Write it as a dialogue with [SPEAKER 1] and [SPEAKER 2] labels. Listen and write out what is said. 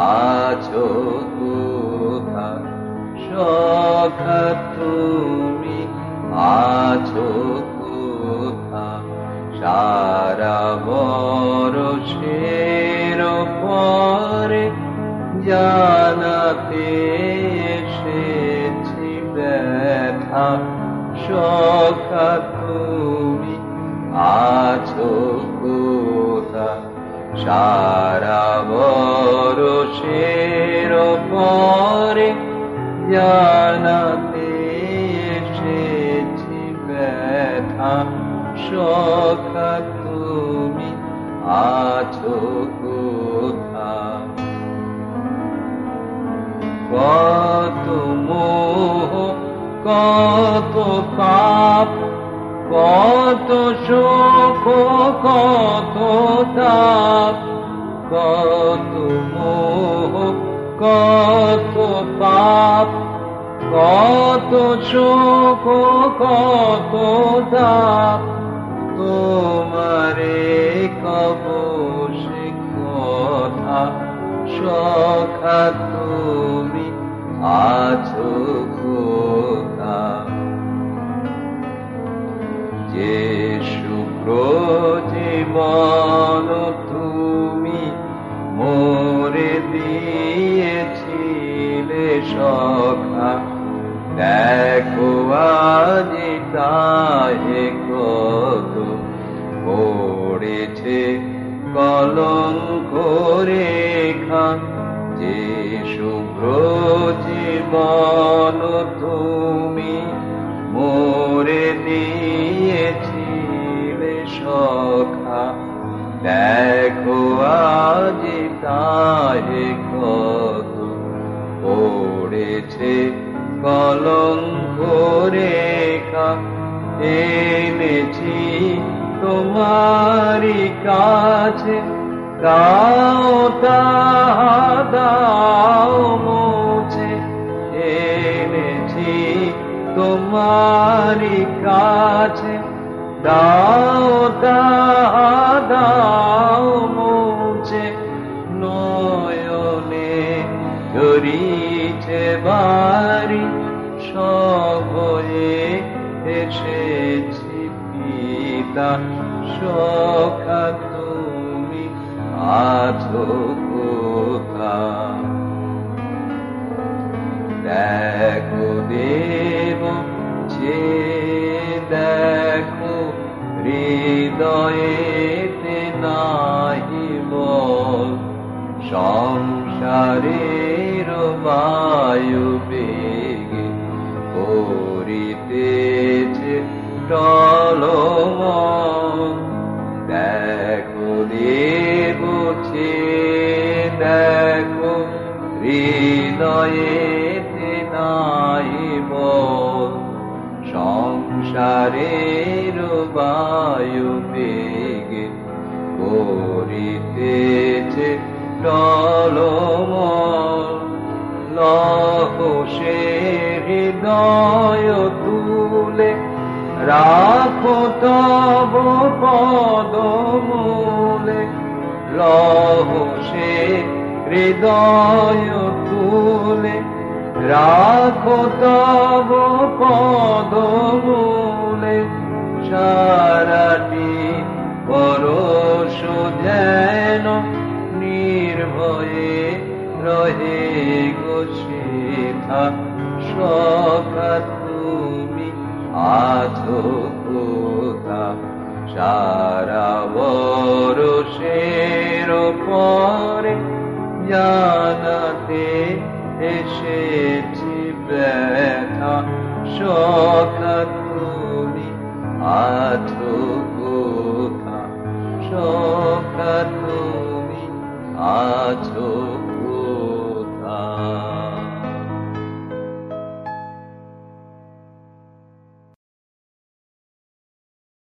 [SPEAKER 1] আছো কোথা সখা তুমি আছো কোথা সারা বরষের পরে জানাতে এসেছি ব্যথা সখা তুমি আছো কোথা সারা বরষের পরে জানাতে এসেছি ব্যথা সখা তুমি আছো কোথা কত মোহ কত পাপ কত শোক কত তাপ কত মোহ কত পাপ কত শোক কত তাপ তোমারে কব সে কথা সখা তুমি আছো কোথা যে শুভ্র জীবন তুমি মোরে দিয়েছিলে সখা দেখো আজ তাহে কত পড়েছে কলঙ্ক রেখা যে শুভ্র জীবন তুমি মোরে দিয়েছিলে সখা দেখো আজ তাহে কত পড়েছে কলঙ্ক রেখা এনেছি তোমারি কাছে দাও তাহা দাও মুছে এনেছি তোমারি কাছে দাও তাহা দাও মুছে নয়নে ঝরিছে বাড়ি সভয়ে এসেছি পিতা সখা তুমি আছো কোথা দেখো দেব যে দেখো হৃদয়েতে নাহি বল সংসারের বায়ু বেগে করিতেছে টলমল দেখো দেব দেখো হৃদয়েতে নাহি বল সংসারের বায়ু বেগে করিতেছে টলমল লহ সে হৃদয় তুলে রাখো তব পদমূলে লহ সে হৃদয় তুলে রাখো তব পদমূলে সারাটি পরশ যেন নির্ভয়ে রহে গো সেথা সখা তুমি আছো কোথা সারা বরষের পরে জানাতে এসেছি ব্যথা সখা